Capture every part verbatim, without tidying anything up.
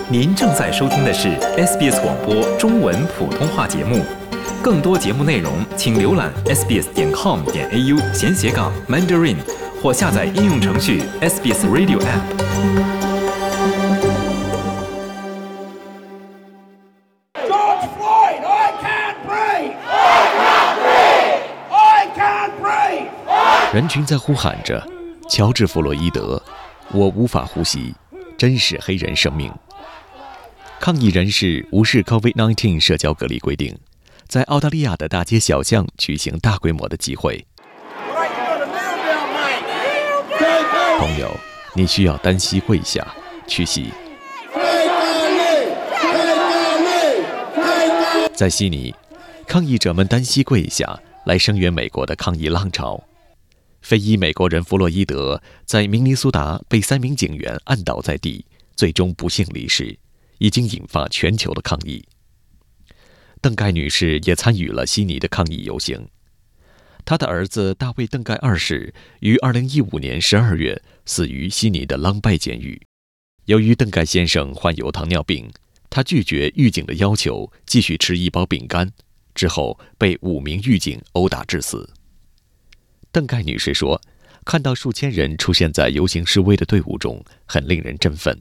您正在收听的是 S B S 广播中文普通话节目，更多节目内容请浏览 s b s 点 com 点 a u 闲斜杠 Mandarin 或下载应用程序 S B S Radio App。人群在呼喊着：“乔治·弗洛伊德，我无法呼吸，真是黑人生命。”抗议人士无视 COVID 十九 社交隔离规定，在澳大利亚的大街小巷举行大规模的集会。朋友，你需要单膝跪下，屈膝。在悉尼，抗议者们单膝跪下来声援美国的抗议浪潮。非裔美国人弗洛伊德在明尼苏达被三名警员按倒在地，最终不幸离世，已经引发全球的抗议。邓盖女士也参与了悉尼的抗议游行。她的儿子大卫·邓盖二世于二零一五年十二月死于悉尼的朗拜监狱。由于邓盖先生患有糖尿病，他拒绝狱警的要求，继续吃一包饼干，之后被五名狱警殴打致死。邓盖女士说，看到数千人出现在游行示威的队伍中，很令人振奋。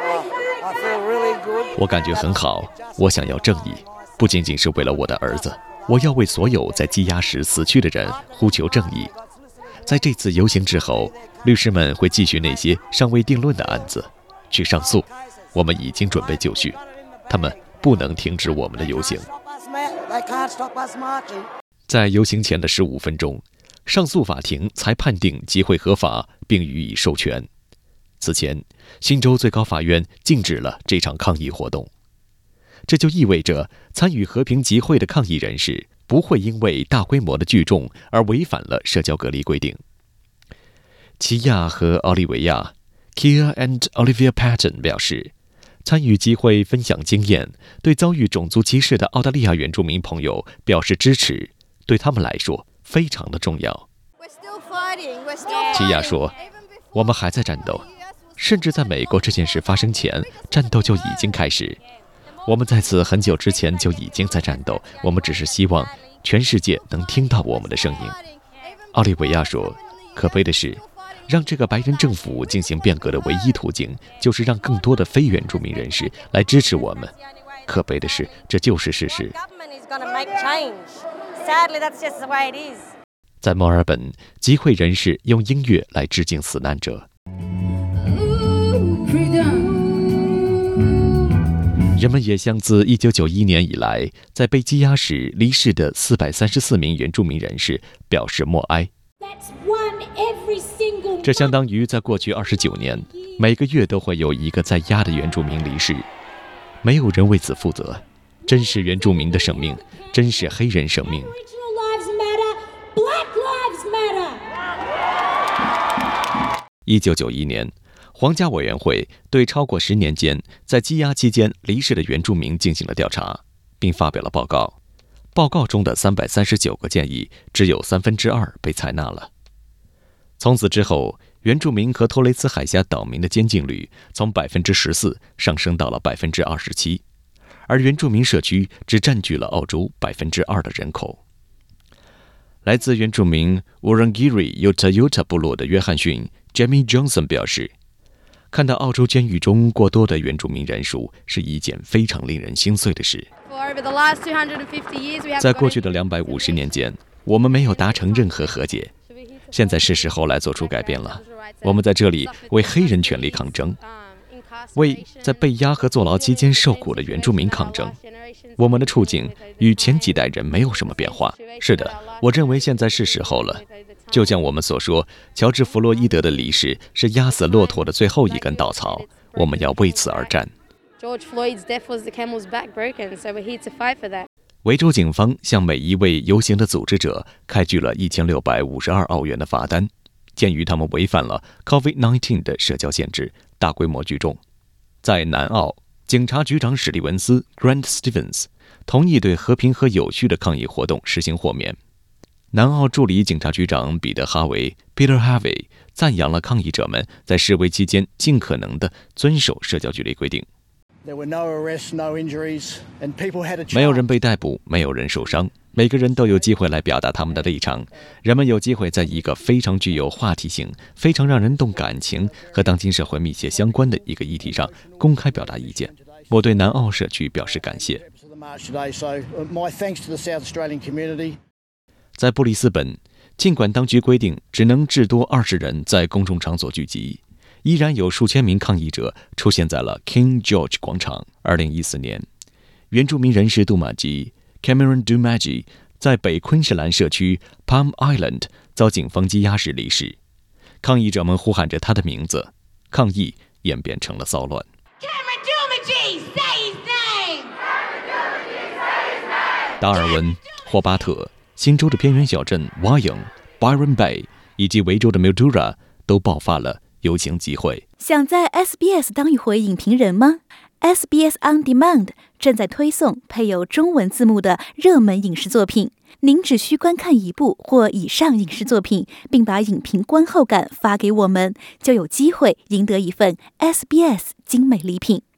我感觉很好，我想要正义，不仅仅是为了我的儿子，我要为所有在羁押时死去的人呼求正义。在这次游行之后，律师们会继续那些尚未定论的案子，去上诉。我们已经准备就绪，他们不能停止我们的游行。在游行前的十五分钟，上诉法庭才判定集会合法并予以授权。此前，新州最高法院禁止了这场抗议活动。这就意味着参与和平集会的抗议人士不会因为大规模的聚众而违反了社交隔离规定。齐亚和奥利维亚 Kia and Olivia Patton 表示，参与集会分享经验，对遭遇种族歧视的澳大利亚原住民朋友表示支持，对他们来说非常的重要。齐亚说，我们还在战斗，甚至在美国这件事发生前，战斗就已经开始。我们在此很久之前就已经在战斗，我们只是希望全世界能听到我们的声音。奥利维亚说，可悲的是，让这个白人政府进行变革的唯一途径，就是让更多的非原住民人士来支持我们。可悲的是，这就是事实。在墨尔本，集会人士用音乐来致敬死难者。人们也向自一九九一年以来在被羁押时离世的四百三十四名原住民人士表示默哀。这相当于在过去二十九年，每个月都会有一个在押的原住民离世。没有人为此负责，真是原住民的生命，真是黑人生命。一九九一年，皇家委员会对超过十年间在羁押期间离世的原住民进行了调查，并发表了报告。报告中的三百三十九个建议，只有三分之二被采纳了。从此之后，原住民和托雷斯海峡岛民的监禁率从百分之十四上升到了百分之二十七，而原住民社区只占据了澳洲百分之二的人口。来自原住民 Wurundjeri Yota Yota 部落的约翰逊 Jamie Johnson 表示，看到澳洲监狱中过多的原住民人数是一件非常令人心碎的事。在过去的两百五十年间，我们没有达成任何和解，现在是时候来做出改变了。我们在这里为黑人权利抗争，为在被押和坐牢期间受苦的原住民抗争。我们的处境与前几代人没有什么变化。是的，我认为现在是时候了。就像我们所说，乔治·弗洛伊德的离世是压死骆驼的最后一根稻草，我们要为此而战。维州警方向每一位游行的组织者开具了一千六百五十二澳元的罚单，鉴于他们违反了 COVID 十九 的社交限制，大规模聚众。在南澳，警察局长史蒂文斯 Grant Stevens 同意对和平和有序的抗议活动实行豁免。南澳助理警察局长彼得·哈维 Peter Harvey 赞扬了抗议者们在示威期间尽可能地遵守社交距离规定。 没有人被逮捕，没有人受伤，每个人都有机会来表达他们的立场。人们有机会在一个非常具有话题性、非常让人动感情和当今社会密切相关的一个议题上公开表达意见。我对南澳社区表示感谢。在布里斯本，尽管当局规定只能至多二十人在公众场所聚集，依然有数千名抗议者出现在了 King George 广场。二零一四年，原住民人士杜马吉 Cameron Dumagi 在北昆士兰社区 Palm Island 遭警方羁押时离世，抗议者们呼喊着他的名字，抗议演变成了骚乱。达尔文、霍巴特、新州的偏远小镇 Wyong、Byron Bay 以及维州的 Mildura 都爆发了游行集会。 想在 S B S 当一回影评人吗？ S B S On Demand 正在推送配有中文字幕的热门影视作品，您只需观看一部或以上影视作品，并把影评观后感发给我们，就有机会赢得一份 S B S 精美礼品。